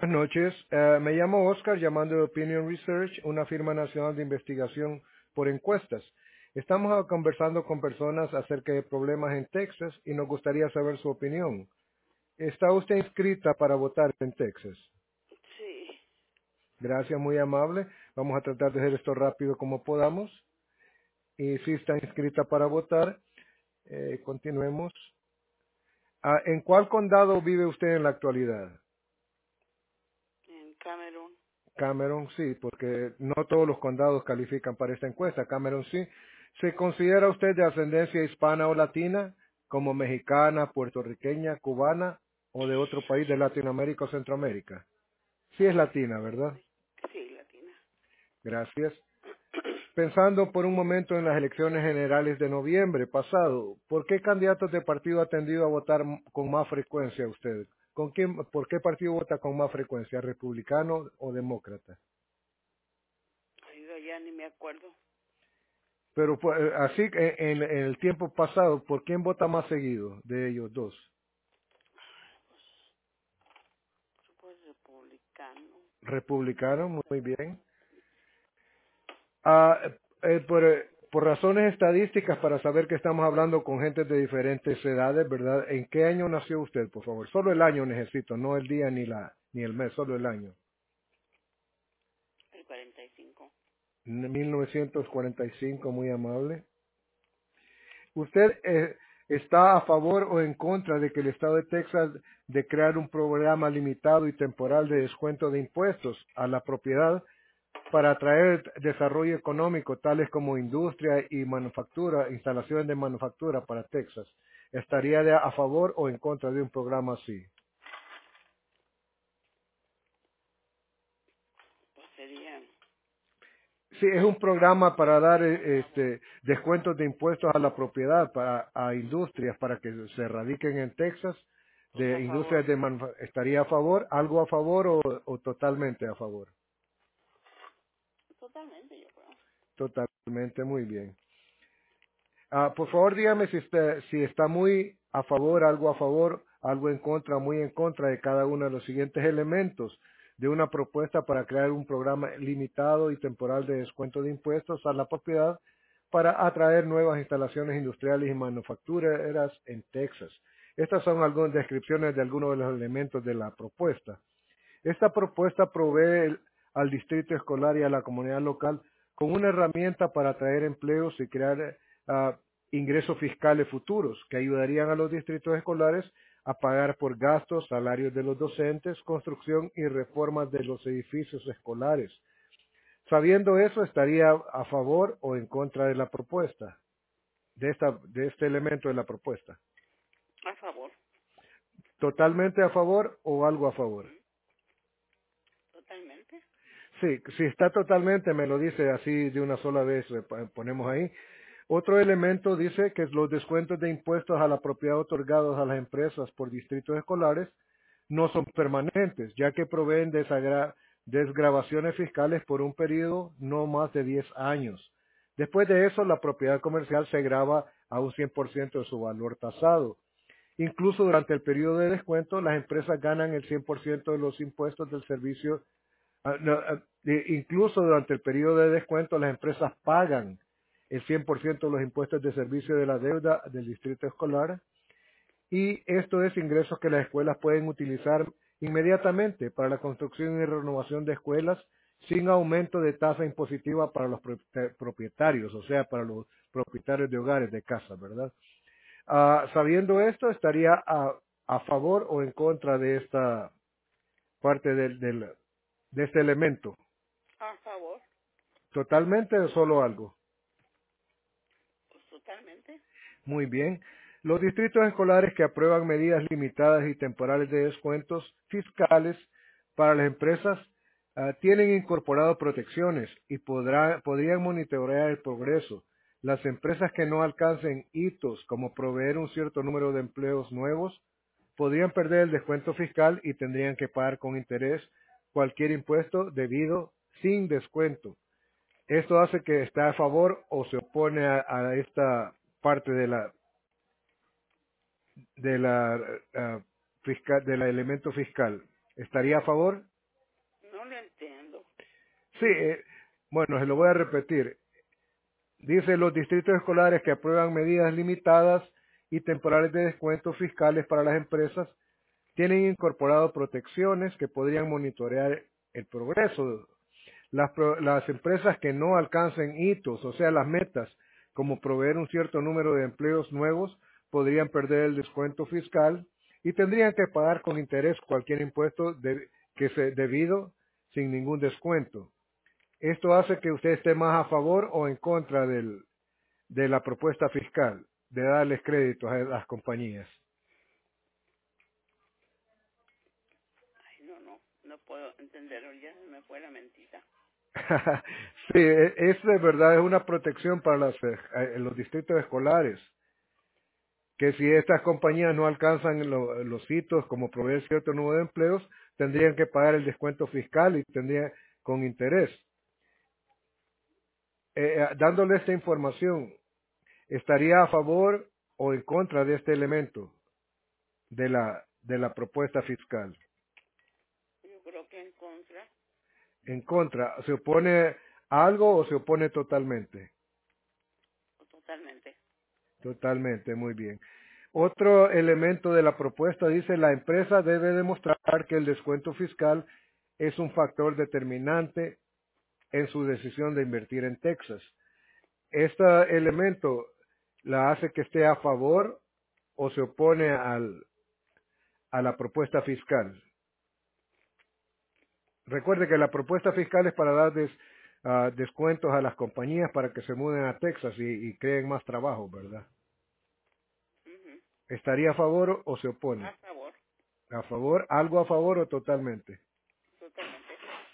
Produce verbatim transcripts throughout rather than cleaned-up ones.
noches. Eh, me llamo Oscar, llamando de Opinion Research, una firma nacional de investigación por encuestas. Estamos ah, conversando con personas acerca de problemas en Texas y nos gustaría saber su opinión. ¿Está usted inscrita para votar en Texas? Sí. Gracias, muy amable. Vamos a tratar de hacer esto rápido como podamos. Y si está inscrita para votar, eh, continuemos. Ah, ¿en cuál condado vive usted en la actualidad? En Camerún. Cameron sí, porque no todos los condados califican para esta encuesta. Cameron sí. ¿Se considera usted de ascendencia hispana o latina, como mexicana, puertorriqueña, cubana o de otro país de Latinoamérica o Centroamérica? Sí es latina, ¿verdad? Sí, latina. Gracias. Pensando por un momento en las elecciones generales de noviembre pasado, ¿por qué candidatos de partido ha tendido a votar m- con más frecuencia usted? ¿Con quién, por qué partido vota con más frecuencia, republicano o demócrata? Oiga, ya ni me acuerdo. Pero pues, eh, así que en, en el tiempo pasado, ¿por quién vota más seguido de ellos dos? Pues republicano. Republicano, muy bien. Ah, eh, por, eh, por razones estadísticas, para saber que estamos hablando con gente de diferentes edades, ¿verdad? ¿En qué año nació usted, por favor? Solo el año necesito, no el día ni la ni el mes, solo el año. El cuarenta y cinco. mil novecientos cuarenta y cinco, muy amable. ¿Usted eh, está a favor o en contra de que el Estado de Texas de crear un programa limitado y temporal de descuento de impuestos a la propiedad para atraer desarrollo económico, tales como industria y manufactura, instalaciones de manufactura para Texas? ¿Estaría de a favor o en contra de un programa así? Pues sería, Sí, es un programa para dar eh, este, descuentos de impuestos a la propiedad para a industrias para que se radiquen en Texas, pues a de industrias favor. de manufa- ¿estaría a favor, algo a favor o, o totalmente a favor? Totalmente, yo creo. Totalmente, muy bien. Ah, por favor, dígame si está, si está muy a favor, algo a favor, algo en contra, muy en contra de cada uno de los siguientes elementos de una propuesta para crear un programa limitado y temporal de descuento de impuestos a la propiedad para atraer nuevas instalaciones industriales y manufactureras en Texas. Estas son algunas descripciones de algunos de los elementos de la propuesta. Esta propuesta provee el- al distrito escolar y a la comunidad local con una herramienta para atraer empleos y crear eh, ah, ingresos fiscales futuros que ayudarían a los distritos escolares a pagar por gastos, salarios de los docentes, construcción y reformas de los edificios escolares. Sabiendo eso, ¿estaría a favor o en contra de la propuesta, de esta, de este elemento de la propuesta? A favor. ¿Totalmente a favor o algo a favor? Totalmente. Sí, si está totalmente, me lo dice así de una sola vez, eh, pa- ponemos ahí. Otro elemento dice que los descuentos de impuestos a la propiedad otorgados a las empresas por distritos escolares no son permanentes, ya que proveen desagra- desgravaciones fiscales por un periodo no más de diez años. Después de eso, la propiedad comercial se grava a un cien por ciento de su valor tasado. Incluso durante el periodo de descuento, las empresas ganan el cien por ciento de los impuestos del servicio. Ah, no, ah, e- incluso durante el periodo de descuento, las empresas pagan el cien por ciento de los impuestos de servicio de la deuda del distrito escolar, y esto es ingresos que las escuelas pueden utilizar inmediatamente para la construcción y renovación de escuelas sin aumento de tasa impositiva para los propieta- propietarios, o sea, para los propietarios de hogares, de casas, ¿verdad? Ah, sabiendo esto, ¿estaría a, a favor o en contra de esta parte del, del- de este elemento? A favor. ¿Totalmente o solo algo? Pues totalmente. Muy bien. Los distritos escolares que aprueban medidas limitadas y temporales de descuentos fiscales para las empresas ah, tienen incorporado protecciones y podrá- podrían monitorear el progreso. Las empresas que no alcancen hitos como proveer un cierto número de empleos nuevos podrían perder el descuento fiscal y tendrían que pagar con interés cualquier impuesto debido sin descuento. Esto hace que está a favor o se opone a, a esta parte de la de la ah, fiscal del elemento fiscal. ¿Estaría a favor? entiendo. Sí, eh, bueno, se lo voy a repetir. Dice los distritos escolares que aprueban medidas limitadas y temporales de descuentos fiscales para las empresas tienen incorporado protecciones que podrían monitorear el progreso. Las, pro- las empresas que no alcancen hitos, o sea, las metas, como proveer un cierto número de empleos nuevos, podrían perder el descuento fiscal y tendrían que pagar con interés cualquier impuesto de- que se debido sin ningún descuento. Esto hace que usted esté más a favor o en contra del, de la propuesta fiscal, de darles créditos a las compañías. Ay, no, no, no puedo entenderlo, ya se me fue la mentita. Sí, e- es de verdad, es una protección para las, eh, eh, los distritos escolares, que si estas compañías no alcanzan lo- los hitos como proveer cierto número de empleos, tendrían que pagar el descuento fiscal y tendrían con interés. Eh, eh, dándole esta información, ¿estaría a favor o en contra de este elemento de la, de la propuesta fiscal? Yo creo que en contra, En contra, ¿se opone a algo o se opone totalmente? totalmente. Totalmente, muy bien. Otro elemento de la propuesta dice la empresa debe demostrar que el descuento fiscal es un factor determinante en su decisión de invertir en Texas. Este elemento la hace que esté a favor o se opone al, a la propuesta fiscal. Recuerde que la propuesta fiscal es para dar des- ah, descuentos a las compañías para que se muden a Texas y, y creen más trabajo, ¿verdad? Ujú. ¿Estaría a favor o se opone? A favor, ¿A favor? ¿Algo a favor o totalmente? totalmente.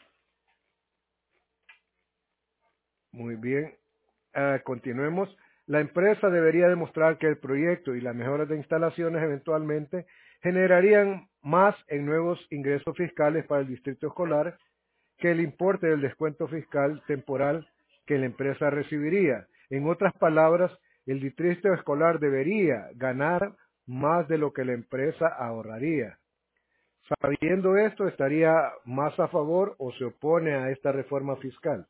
Muy bien. Ah, continuemos. La empresa debería demostrar que el proyecto y las mejoras de instalaciones eventualmente generarían más en nuevos ingresos fiscales para el distrito escolar que el importe del descuento fiscal temporal que la empresa recibiría. En otras palabras, el distrito escolar debería ganar más de lo que la empresa ahorraría. Sabiendo esto, ¿estaría más a favor o se opone a esta reforma fiscal?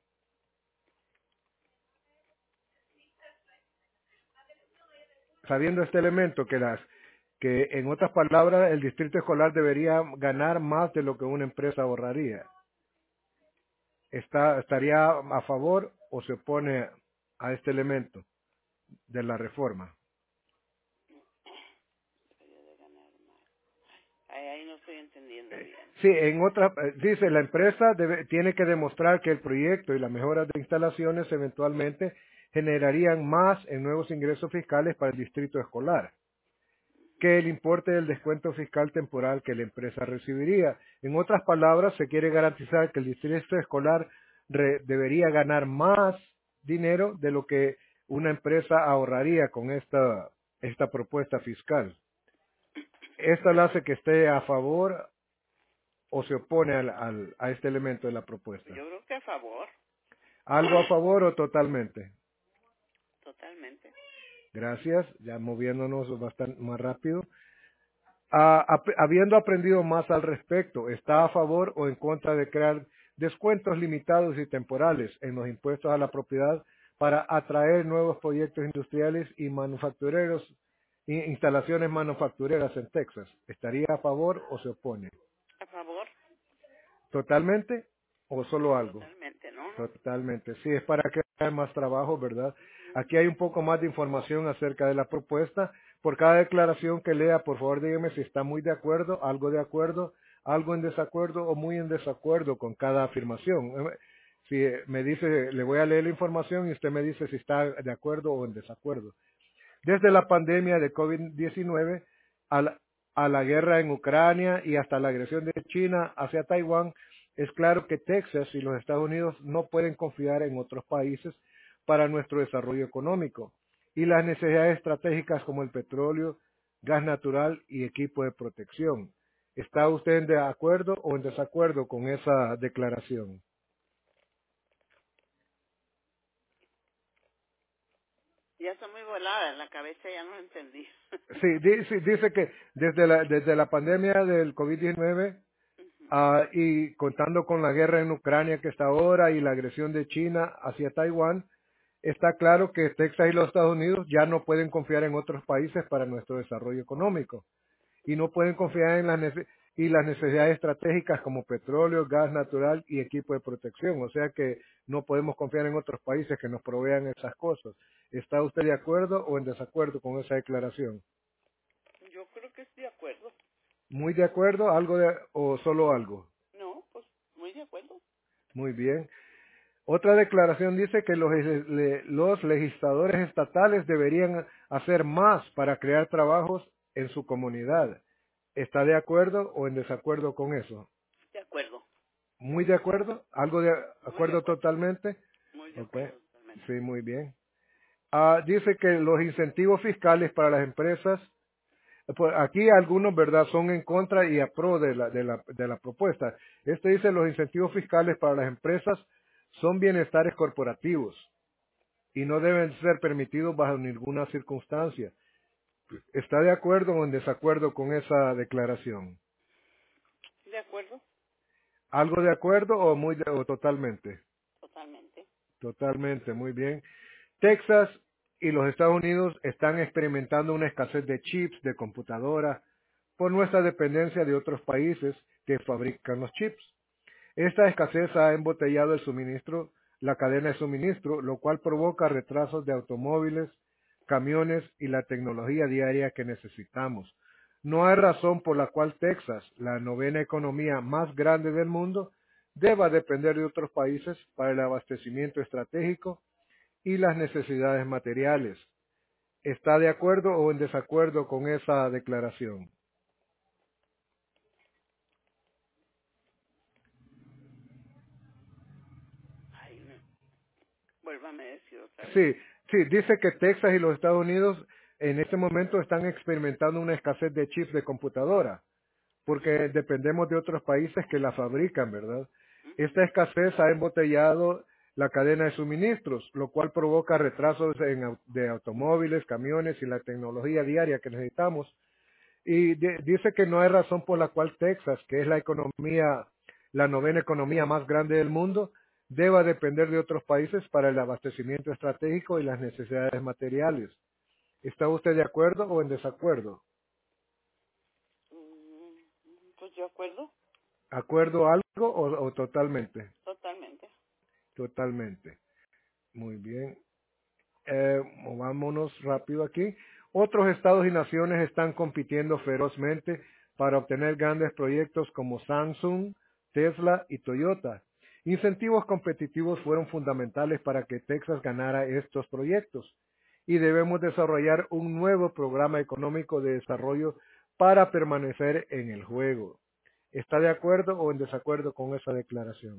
Sabiendo este elemento que las que en otras palabras el distrito escolar debería ganar más de lo que una empresa ahorraría. Está, ¿Estaría a favor o se opone a este elemento de la reforma? Debería de ganar más. Ay, ahí no estoy entendiendo bien. Sí, en otra, eh, dice, la empresa debe- tiene que demostrar que el proyecto y las mejoras de instalaciones eventualmente generarían más en nuevos ingresos fiscales para el distrito escolar que el importe del descuento fiscal temporal que la empresa recibiría. En otras palabras, se quiere garantizar que el distrito escolar re- debería ganar más dinero de lo que una empresa ahorraría con esta, esta propuesta fiscal. Esta la hace que esté a favor o se opone al, al- a este elemento de la propuesta. Yo creo que a favor, ¿Algo a favor o totalmente? totalmente. Gracias, ya moviéndonos bastante más rápido. Ah, ap- habiendo aprendido más al respecto, ¿está a favor o en contra de crear descuentos limitados y temporales en los impuestos a la propiedad para atraer nuevos proyectos industriales y manufactureros, i- instalaciones manufactureras en Texas? ¿Estaría a favor o se opone? A favor, ¿Totalmente o solo algo? totalmente, ¿no? No. Totalmente, sí, es para crear más trabajo, ¿verdad? Ujú. Aquí hay un poco más de información acerca de la propuesta. Por cada declaración que lea, por favor dígame si está muy de acuerdo, algo de acuerdo, algo en desacuerdo o muy en desacuerdo con cada afirmación. Eh, Si eh, me dice, le voy a leer la información y usted me dice si está de acuerdo o en desacuerdo. Desde la pandemia de COVID diecinueve a la, a la guerra en Ucrania y hasta la agresión de China hacia Taiwán, es claro que Texas y los Estados Unidos no pueden confiar en otros países para nuestro desarrollo económico y las necesidades estratégicas como el petróleo, gas natural y equipo de protección. ¿Está usted de acuerdo o en desacuerdo con esa declaración? Ya está muy volada en la cabeza, ya no entendí. Sí, dice, dice que desde la, desde la pandemia del COVID diecinueve Ujú. Ah, y contando con la guerra en Ucrania que está ahora y la agresión de China hacia Taiwán, está claro que Texas y los Estados Unidos ya no pueden confiar en otros países para nuestro desarrollo económico y no pueden confiar en las, nece- y las necesidades estratégicas como petróleo, gas natural y equipo de protección. O sea que no podemos confiar en otros países que nos provean esas cosas. ¿Está usted de acuerdo o en desacuerdo con esa declaración? Yo creo que estoy de acuerdo. ¿Muy de acuerdo? ¿Algo de, o solo algo? No, pues muy de acuerdo. Muy bien. Otra declaración dice que los, le- los legisladores estatales deberían hacer más para crear trabajos en su comunidad. ¿Está de acuerdo o en desacuerdo con eso? De acuerdo. ¿Muy de acuerdo? ¿Algo de Muy de acuerdo acuerdo. totalmente? Muy de Ok, acuerdo totalmente. sí, muy bien. Ah, dice que los incentivos fiscales para las empresas, pues aquí algunos, ¿verdad?, son en contra y a pro de la, de la, de la propuesta. Este dice los incentivos fiscales para las empresas son bienestares corporativos y no deben ser permitidos bajo ninguna circunstancia. ¿Está de acuerdo o en desacuerdo con esa declaración? De acuerdo. ¿Algo de acuerdo o muy de- o totalmente? Totalmente. Totalmente, muy bien. Texas y los Estados Unidos están experimentando una escasez de chips de computadora por nuestra dependencia de otros países que fabrican los chips. Esta escasez ha embotellado el suministro, la cadena de suministro, lo cual provoca retrasos de automóviles, camiones y la tecnología diaria que necesitamos. No hay razón por la cual Texas, la novena economía más grande del mundo, deba depender de otros países para el abastecimiento estratégico y las necesidades materiales. ¿Está de acuerdo o en desacuerdo con esa declaración? Ay, no. Vuélvame a decir otra vez. Sí, sí, dice que Texas y los Estados Unidos en este momento están experimentando una escasez de chips de computadora, porque Ujú, dependemos de otros países que la fabrican, ¿verdad? ujú. Esta escasez ha embotellado la cadena de suministros, lo cual provoca retrasos en au- de automóviles, camiones y la tecnología diaria que necesitamos. Y di- dice que no hay razón por la cual Texas, que es la economía, la novena economía más grande del mundo, deba depender de otros países para el abastecimiento estratégico y las necesidades materiales. ¿Está usted de acuerdo o en desacuerdo? Mm, Pues de acuerdo. ¿Acuerdo algo o, o totalmente? Totalmente. Totalmente. Muy bien. Eh, movámonos rápido aquí. Otros estados y naciones están compitiendo ferozmente para obtener grandes proyectos como Samsung, Tesla y Toyota. Incentivos competitivos fueron fundamentales para que Texas ganara estos proyectos y debemos desarrollar un nuevo programa económico de desarrollo para permanecer en el juego. ¿Está de acuerdo o en desacuerdo con esa declaración?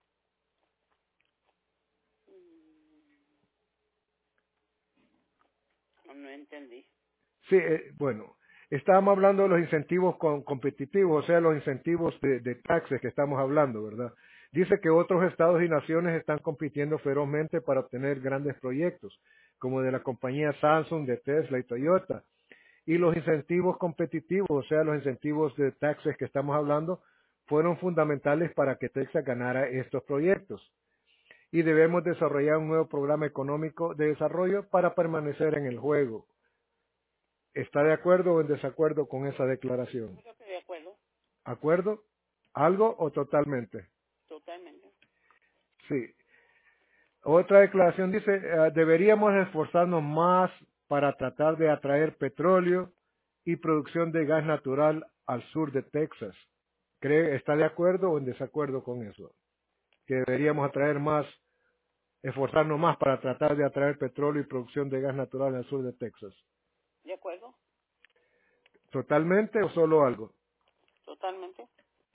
No, no entendí. Sí, eh, bueno, estábamos hablando de los incentivos con- competitivos, o sea, los incentivos de, de taxes que estamos hablando, ¿verdad? Dice que otros estados y naciones están compitiendo ferozmente para obtener grandes proyectos, como de la compañía Samsung, de Tesla y Toyota. Y los incentivos competitivos, o sea, los incentivos de taxes que estamos hablando, fueron fundamentales para que Texas ganara estos proyectos. Y debemos desarrollar un nuevo programa económico de desarrollo para permanecer en el juego. ¿Está de acuerdo o en desacuerdo con esa declaración? Creo que de acuerdo. ¿Acuerdo? ¿Algo o totalmente? Totalmente. Sí. Otra declaración dice, eh, deberíamos esforzarnos más para tratar de atraer petróleo y producción de gas natural al sur de Texas. ¿Cree, está de acuerdo o en desacuerdo con eso? Que deberíamos atraer más, esforzarnos más para tratar de atraer petróleo y producción de gas natural al sur de Texas. ¿De acuerdo? ¿Totalmente o solo algo? Totalmente.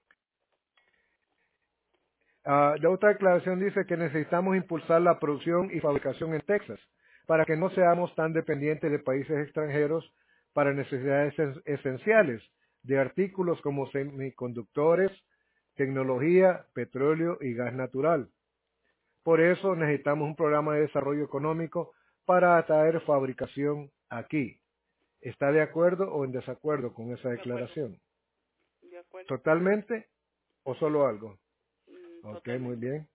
Ah, la otra declaración dice que necesitamos impulsar la producción y fabricación en Texas para que no seamos tan dependientes de países extranjeros para necesidades es- esenciales de artículos como semiconductores, tecnología, petróleo y gas natural. Por eso necesitamos un programa de desarrollo económico para atraer fabricación aquí. ¿Está de acuerdo o en desacuerdo con esa De acuerdo. declaración? De acuerdo. ¿Totalmente? ¿O solo algo? Mm, Ok, muy totalmente. bien.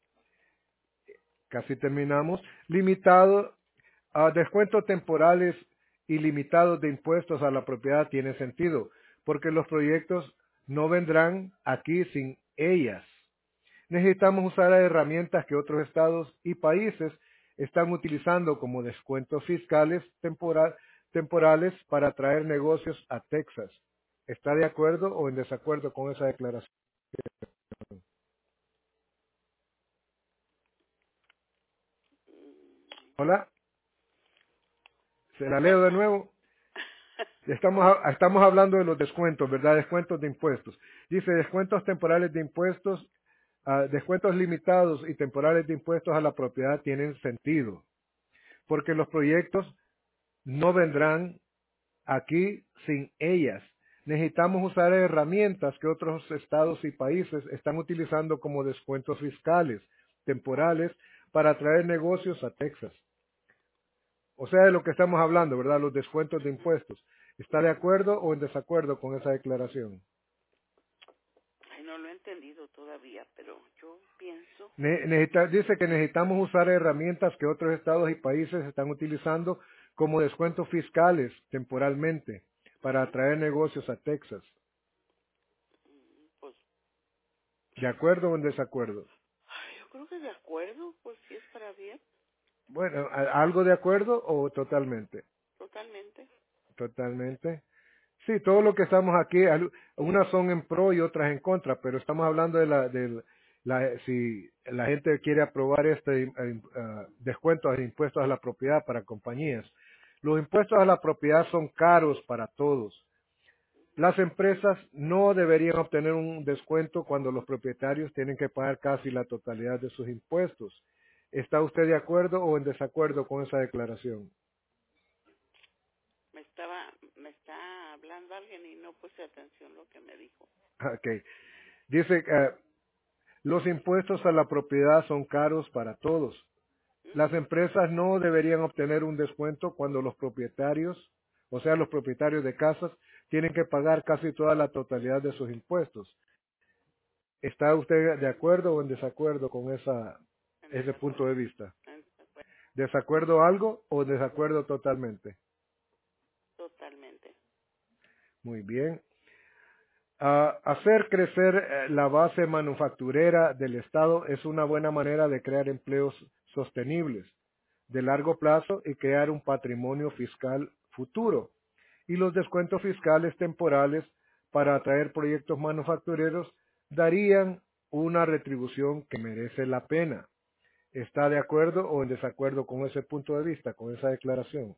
Casi terminamos. Limitado a descuentos temporales y limitados de impuestos a la propiedad tiene sentido, porque los proyectos no vendrán aquí sin ellas. Necesitamos usar herramientas que otros estados y países están utilizando como descuentos fiscales temporal- temporales para atraer negocios a Texas. ¿Está de acuerdo o en desacuerdo con esa declaración? Mm, Hola, se la leo de ¿Verdad? nuevo. Estamos, a- estamos hablando de los descuentos, ¿verdad? Descuentos de impuestos. Dice descuentos temporales de impuestos, ah, descuentos limitados y temporales de impuestos a la propiedad tienen sentido, porque los proyectos no vendrán aquí sin ellas. Necesitamos usar herramientas que otros estados y países están utilizando como descuentos fiscales temporales para atraer negocios a Texas. O sea, de lo que estamos hablando, ¿verdad? Los descuentos de impuestos. ¿Está de acuerdo o en desacuerdo con esa declaración? Ay, no lo he entendido todavía, pero yo pienso. Ne- necesita- dice que necesitamos usar herramientas que otros estados y países están utilizando como descuentos fiscales temporalmente para Ujú. atraer negocios a Texas. Mm, Pues, ¿De acuerdo o en desacuerdo? ay, yo creo que de acuerdo, pues si es para bien, Bueno, ¿a- ¿algo de acuerdo o totalmente? totalmente. Totalmente. Sí, todo lo que estamos aquí, al- unas son en pro y otras en contra, pero estamos hablando de la, del la, si la gente quiere aprobar este eh, ah, descuento de impuestos a la propiedad para compañías. Los impuestos a la propiedad son caros para todos. Las empresas no deberían obtener un descuento cuando los propietarios tienen que pagar casi la totalidad de sus impuestos. ¿Está usted de acuerdo o en desacuerdo con esa declaración? Me estaba, me está hablando alguien y no puse atención lo que me dijo. Okay. Dice, eh, los impuestos a la propiedad son caros para todos. Las Ujú. empresas no deberían obtener un descuento cuando los propietarios, o sea, los propietarios de casas, tienen que pagar casi toda la totalidad de sus impuestos. ¿Está usted de acuerdo o en desacuerdo con esa, En ese punto desacuerdo. de vista? En desacuerdo. ¿Desacuerdo algo o desacuerdo totalmente? Totalmente. Muy bien. Ah, hacer crecer eh, la base manufacturera del Estado es una buena manera de crear empleos sostenibles de largo plazo y crear un patrimonio fiscal futuro. Y los descuentos fiscales temporales para atraer proyectos manufactureros darían una retribución que merece la pena. ¿Está de acuerdo o en desacuerdo con ese punto de vista, con esa declaración?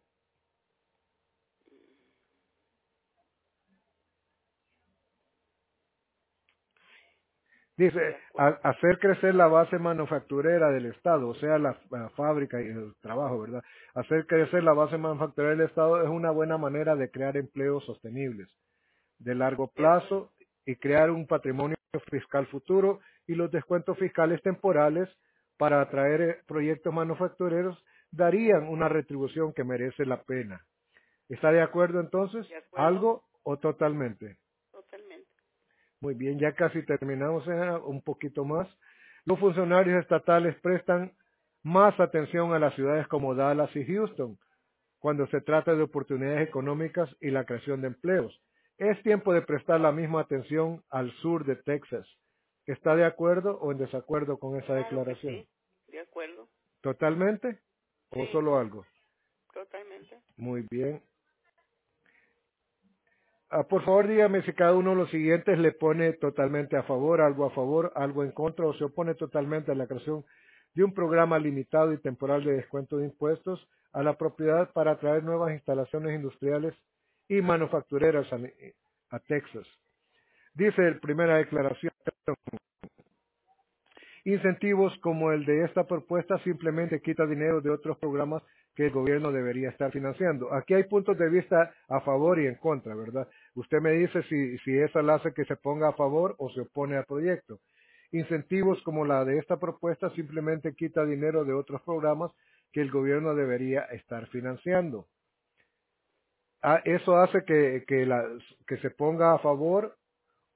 De Dice, acuerdo. a- hacer crecer la base manufacturera del Estado, o sea, la, la fábrica y el trabajo, ¿verdad? Hacer crecer la base manufacturera del Estado es una buena manera de crear empleos sostenibles de largo De acuerdo. plazo y crear un patrimonio fiscal futuro y los descuentos fiscales temporales para atraer eh, proyectos manufactureros darían una retribución que merece la pena. ¿Está de acuerdo entonces? De acuerdo. ¿Algo o totalmente? Totalmente. Muy bien, ya casi terminamos, eh, un poquito más. Los funcionarios estatales prestan más atención a las ciudades como Dallas y Houston cuando se trata de oportunidades económicas y la creación de empleos. Es tiempo de prestar la misma atención al sur de Texas. ¿Está de acuerdo o en desacuerdo con esa Claro que declaración? sí. De acuerdo. ¿Totalmente o Sí. solo algo? Totalmente. Muy bien. Ah, por favor, dígame si cada uno de los siguientes le pone totalmente a favor, algo a favor, algo en contra o se opone totalmente a la creación de un programa limitado y temporal de descuento de impuestos a la propiedad para atraer nuevas instalaciones industriales y manufactureras a, a Texas. Dice la primera declaración, incentivos como el de esta propuesta simplemente quita dinero de otros programas que el gobierno debería estar financiando. Aquí hay puntos de vista a favor y en contra, ¿verdad? Usted me dice si, si esa la hace que se ponga a favor o se opone al proyecto. Incentivos como la de esta propuesta simplemente quita dinero de otros programas que el gobierno debería estar financiando. Ah, eso hace que, que, la, que se ponga a favor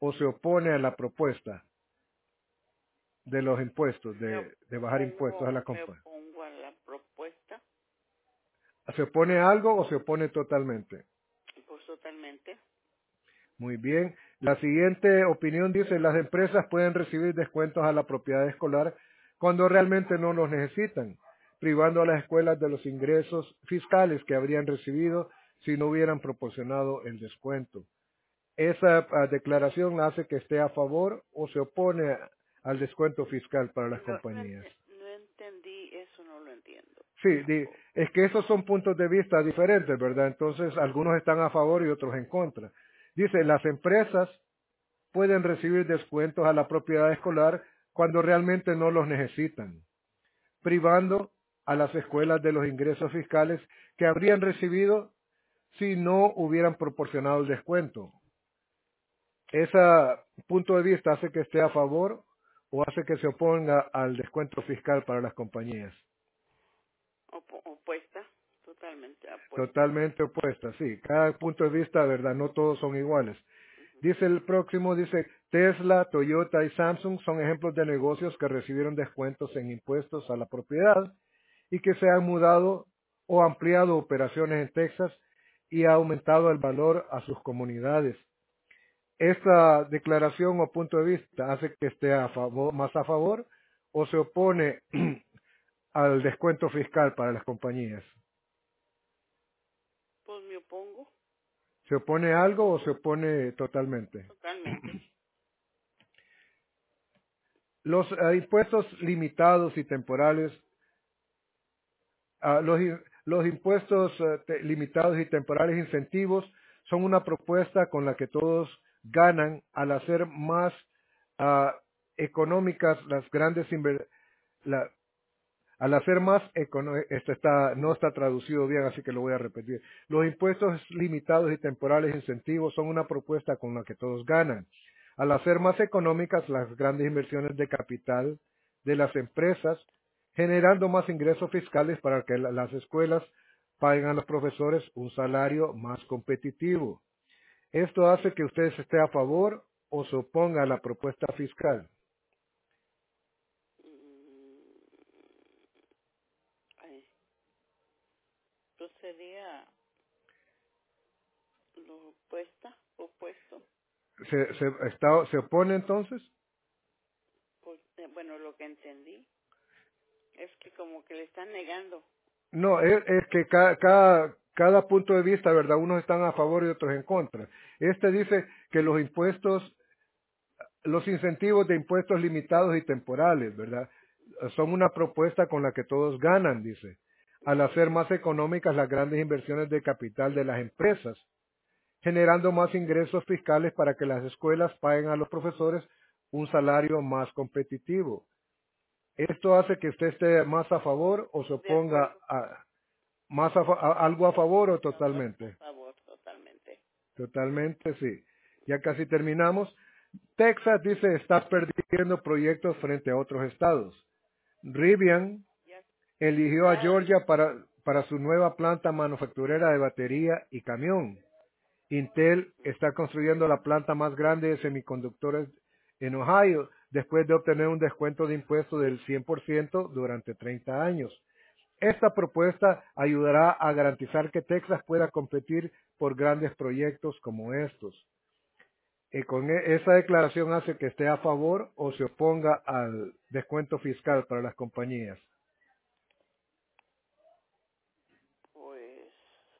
o se opone a la propuesta de los impuestos, Me de, de bajar impuestos a opongo, la me compañía? opongo a la propuesta, ¿Se opone a algo o se opone totalmente? pues totalmente. Muy bien. La siguiente opinión dice, las empresas pueden recibir descuentos a la propiedad escolar cuando realmente no los necesitan, privando a las escuelas de los ingresos fiscales que habrían recibido si no hubieran proporcionado el descuento. Esa ah, declaración hace que esté a favor o se opone al descuento fiscal para las No, no, compañías. ente- no entendí, eso no lo entiendo Sí, di- tampoco. es que esos son puntos de vista diferentes, ¿verdad? Entonces, algunos están a favor y otros en contra. Dice, las empresas pueden recibir descuentos a la propiedad escolar cuando realmente no los necesitan, privando a las escuelas de los ingresos fiscales que habrían recibido si no hubieran proporcionado el descuento. Ese punto de vista hace que esté a favor o hace que se oponga al descuento fiscal para las compañías. Opo- opuesta, totalmente opuesta. Totalmente opuesta, sí. Cada punto de vista, verdad, no todos son iguales. Dice el próximo, dice, Tesla, Toyota y Samsung son ejemplos de negocios que recibieron descuentos en impuestos a la propiedad y que se han mudado o ampliado operaciones en Texas y ha aumentado el valor a sus comunidades. Esta declaración o punto de vista hace que esté a favor, más a favor o se opone al descuento fiscal para las compañías. Pues me opongo ¿Se opone a algo o se opone totalmente? totalmente. Los eh, impuestos limitados y temporales, ah, los, i- los impuestos eh, te- limitados y temporales incentivos son una propuesta con la que todos ganan al hacer más ah, económicas las grandes inver- la- al hacer más econo- esto está, no está traducido bien, así que lo voy a repetir. Los impuestos limitados y temporales incentivos son una propuesta con la que todos ganan. Al hacer más económicas las grandes inversiones de capital de las empresas, generando más ingresos fiscales para que la- las escuelas paguen a los profesores un salario más competitivo. Esto hace que usted esté a favor o se oponga a la propuesta fiscal. Mm, ay, pues sería lo opuesta, opuesto. ¿Se, se, está- se opone entonces? Pues, eh, bueno, lo que entendí es que como que le están negando. No, es, es que ca- cada, cada punto de vista, ¿verdad? Unos están a favor y otros en contra. Este dice que los impuestos, los incentivos de impuestos limitados y temporales, ¿verdad? Son una propuesta con la que todos ganan, dice, al hacer más económicas las grandes inversiones de capital de las empresas, generando más ingresos fiscales para que las escuelas paguen a los profesores un salario más competitivo. Esto hace que usted esté más a favor o se De oponga acuerdo. a, más a fa- a- algo a favor o Favor, a totalmente. favor, totalmente. Totalmente, sí. Ya casi terminamos. Texas dice está perdiendo proyectos frente a otros estados. Rivian Ya, eligió a ya, Georgia para, para su nueva planta manufacturera de batería y camión. Intel está construyendo la planta más grande de semiconductores en Ohio después de obtener un descuento de impuestos del cien por ciento durante treinta años. Esta propuesta ayudará a garantizar que Texas pueda competir por grandes proyectos como estos. Y con e- esa declaración hace que esté a favor o se oponga al descuento fiscal para las compañías. pues,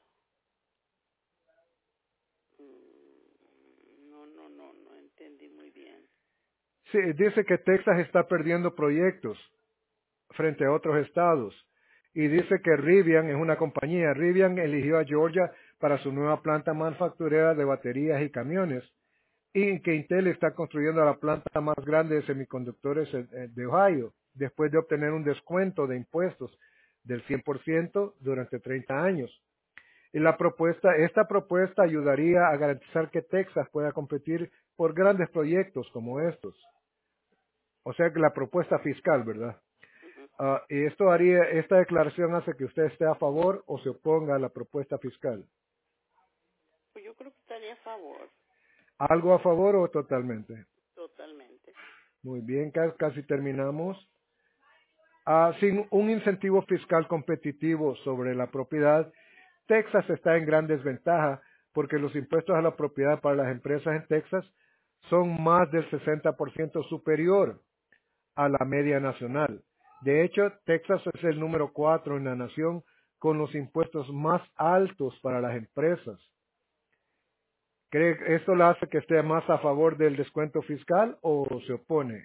mm, no, no, no, no entendí muy bien. Sí, dice que Texas está perdiendo proyectos frente a otros estados. Y dice que Rivian es una compañía. Rivian eligió a Georgia para su nueva planta manufacturera de baterías y camiones. Y que Intel está construyendo la planta más grande de semiconductores en- en- de Ohio, después de obtener un descuento de impuestos del cien por ciento durante treinta años. Y la propuesta, esta propuesta ayudaría a garantizar que Texas pueda competir por grandes proyectos como estos. O sea que la propuesta fiscal, ¿verdad? Ujú. Ah, y esto haría, esta declaración hace que usted esté a favor o se oponga a la propuesta fiscal. Pues yo creo que estaría a favor. ¿Algo a favor o totalmente? Totalmente. Muy bien, ca- casi terminamos. Ah, sin un incentivo fiscal competitivo sobre la propiedad, Texas está en gran desventaja porque los impuestos a la propiedad para las empresas en Texas son más del sesenta por ciento superior a la media nacional. De hecho, Texas es el número cuatro en la nación con los impuestos más altos para las empresas. ¿Cree que esto le hace que esté más a favor del descuento fiscal o se opone?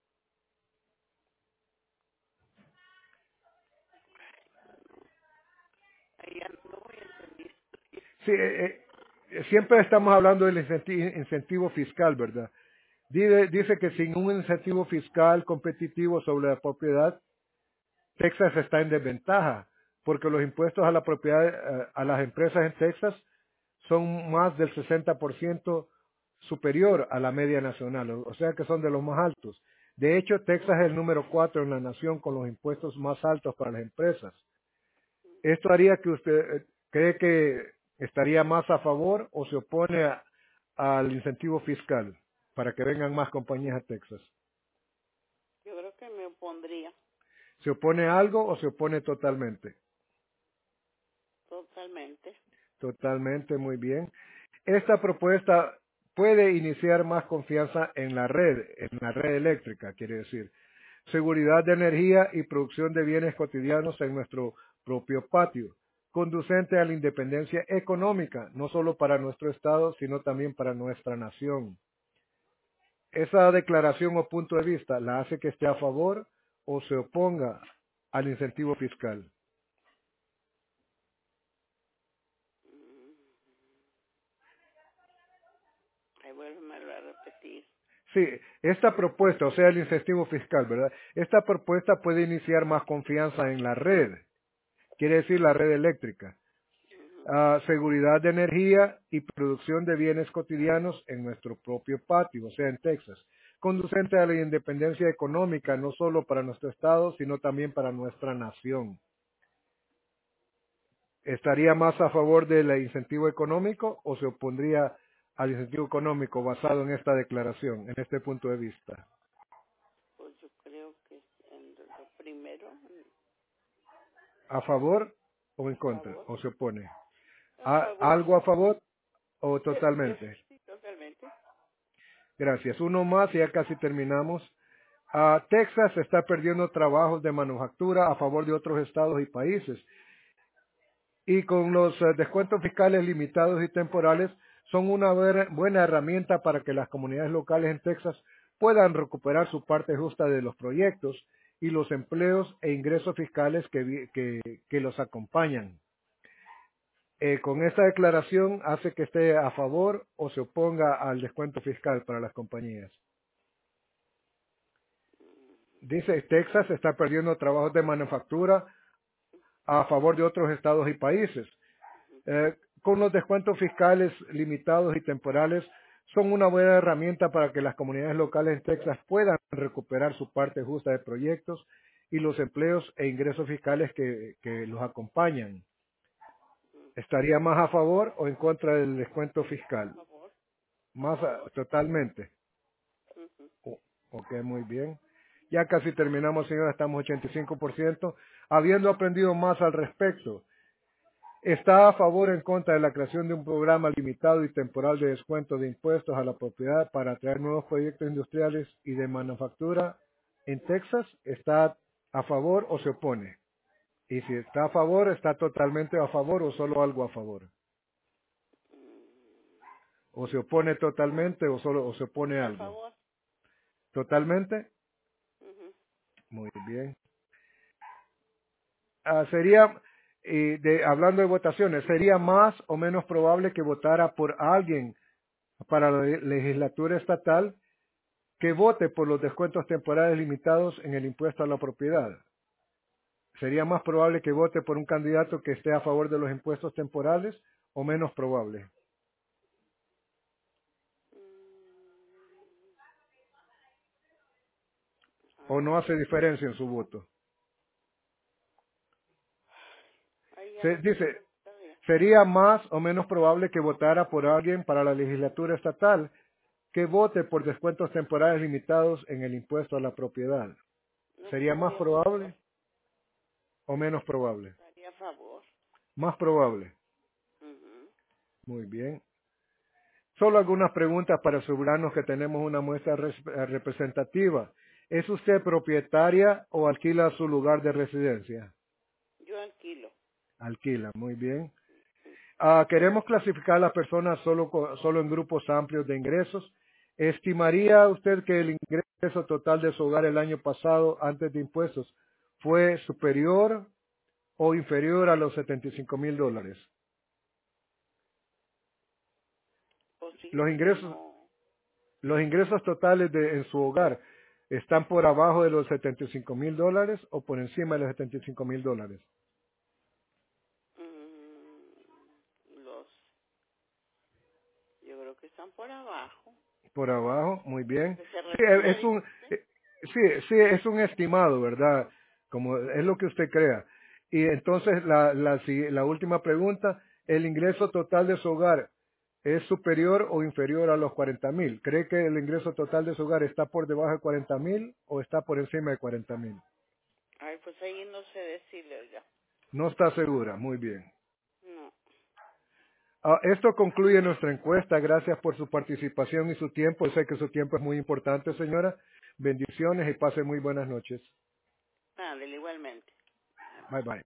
Ahí ya no voy a entender. Sí, eh, eh, siempre estamos hablando del incenti- incentivo fiscal, ¿verdad? Dice, dice que sin un incentivo fiscal competitivo sobre la propiedad, Texas está en desventaja, porque los impuestos a la propiedad, eh, a las empresas en Texas son más del sesenta por ciento superior a la media nacional, o o sea que son de los más altos. De hecho, Texas es el número cuatro en la nación con los impuestos más altos para las empresas. ¿Esto haría que usted eh, cree que estaría más a favor o se opone a- al incentivo fiscal para que vengan más compañías a Texas? Yo creo que me opondría. ¿Se opone a algo o se opone totalmente? Totalmente. Totalmente, muy bien. Esta propuesta puede iniciar más confianza en la red, en la red eléctrica, quiere decir, seguridad de energía y producción de bienes cotidianos en nuestro propio patio, conducente a la independencia económica, no solo para nuestro Estado, sino también para nuestra nación. Esa declaración o punto de vista la hace que esté a favor o se oponga al incentivo fiscal. Mm. Ahí vuelve a repetir. Sí, esta propuesta, o sea, el incentivo fiscal, ¿verdad? Esta propuesta puede iniciar más confianza en la red, quiere decir la red eléctrica, Ujú. ah, seguridad de energía y producción de bienes cotidianos en nuestro propio patio, o sea, en Texas, conducente a la independencia económica, no solo para nuestro estado, sino también para nuestra nación. ¿Estaría más a favor del incentivo económico o se opondría al incentivo económico basado en esta declaración, en este punto de vista? Pues yo creo que en lo primero, ¿A favor o en a contra? favor. ¿O se opone? A ¿A- favor. ¿Algo a favor o Yo, yo totalmente? sí, totalmente. Gracias. Uno más y ya casi terminamos. Ah, Texas está perdiendo trabajos de manufactura a favor de otros estados y países. Y con los eh, descuentos fiscales limitados y temporales son una buena buena herramienta para que las comunidades locales en Texas puedan recuperar su parte justa de los proyectos y los empleos e ingresos fiscales que, vi- que, que los acompañan. Eh, con esta declaración hace que esté a favor o se oponga al descuento fiscal para las compañías. Dice, Texas está perdiendo trabajos de manufactura a favor de otros estados y países. Eh, con los descuentos fiscales limitados y temporales son una buena herramienta para que las comunidades locales en Texas puedan recuperar su parte justa de proyectos y los empleos e ingresos fiscales que, que los acompañan. ¿Estaría más a favor o en contra del descuento A fiscal? favor. A Más a- favor. totalmente. Ujú. O- ok, muy bien. Ya casi terminamos, señora, estamos ochenta y cinco por ciento. Habiendo aprendido más al respecto, ¿está a favor o en contra de la creación de un programa limitado y temporal de descuento de impuestos a la propiedad para atraer nuevos proyectos industriales y de manufactura en Texas? ¿Está a favor o se opone? Y si está a favor, ¿está totalmente a favor o solo algo a favor? ¿O se opone totalmente o solo o se opone A algo? favor. ¿Totalmente? Ujú. Muy bien. Ah, sería, eh, de, hablando de votaciones, ¿sería más o menos probable que votara por alguien para la le- legislatura estatal que vote por los descuentos temporales limitados en el impuesto a la propiedad? ¿Sería más probable que vote por un candidato que esté a favor de los impuestos temporales o menos probable? ¿O no Ah, hace diferencia en su voto? ahí ya Se no sé dice, contestar, mira. ¿Sería más o menos probable que votara por alguien para la legislatura estatal que vote por descuentos temporales limitados en el impuesto a la propiedad? No, pues ¿Sería más estaría a favor. probable o menos probable? Estaría a favor. Más probable. Ujú. Muy bien. Solo algunas preguntas para asegurarnos que tenemos una muestra res- eh, representativa. ¿Es usted propietaria o alquila su lugar de residencia? Yo alquilo. Alquila, muy bien. Ah, queremos clasificar a las personas solo, co- solo en grupos amplios de ingresos. ¿Estimaría usted que el ingreso total de su hogar el año pasado, antes de impuestos, fue superior o inferior a los setenta y cinco mil dólares? Pues Los fíjese que ingresos, no. los ingresos totales de, en su hogar están por abajo de los setenta y cinco mil dólares o por encima de los setenta y cinco mil dólares. mm, los. Yo creo que están por abajo. Por abajo, muy ¿A bien. qué se Sí, e- refiere, es dice un, usted? eh, sí, sí, es un estimado, ¿verdad? Como es lo que usted crea. Y entonces la, la, si- la última pregunta, ¿el ingreso total de su hogar es superior o inferior a los cuarenta mil? ¿Cree que el ingreso total de su hogar está por debajo de cuarenta mil o está por encima de cuarenta mil? Ay, pues ahí no sé decirle, oiga. No está segura, muy bien. No. Ah, esto concluye nuestra encuesta. Gracias por su participación y su tiempo. Sé que su tiempo es muy importante, señora. Bendiciones y pase muy buenas noches. Ándale, igualmente. Bye bye.